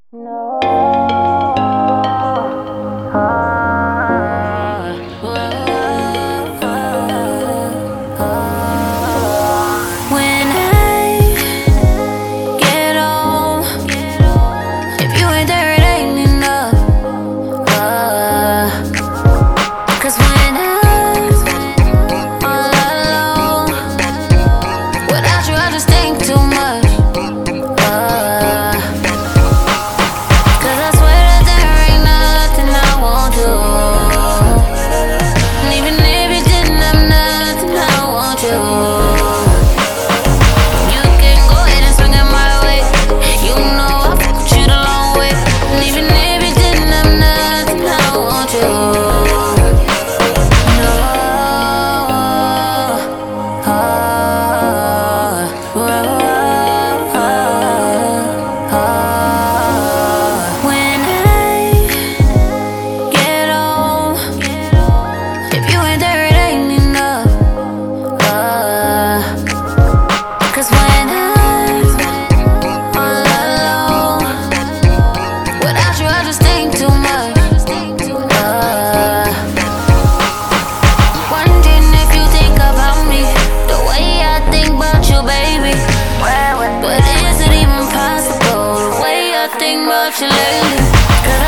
No. When I get home, if you ain't there, it ain't enough. 'Cause when I'm all alone, without you, I just think too much. 'Cause I swear that there ain't nothing I won't do. And even if you didn't have nothing, I want you. You can go ahead and swing it my way. You know I fuck with you the long way. And even if you didn't have nothing, I want you. No. When I get home, if you ain't there, it ain't enough. 'Cause when I'm all alone, without you, I just think too much. Wondering if you think about me the way I think about you, baby. But is it even possible, the way I think about you lately? 'Cause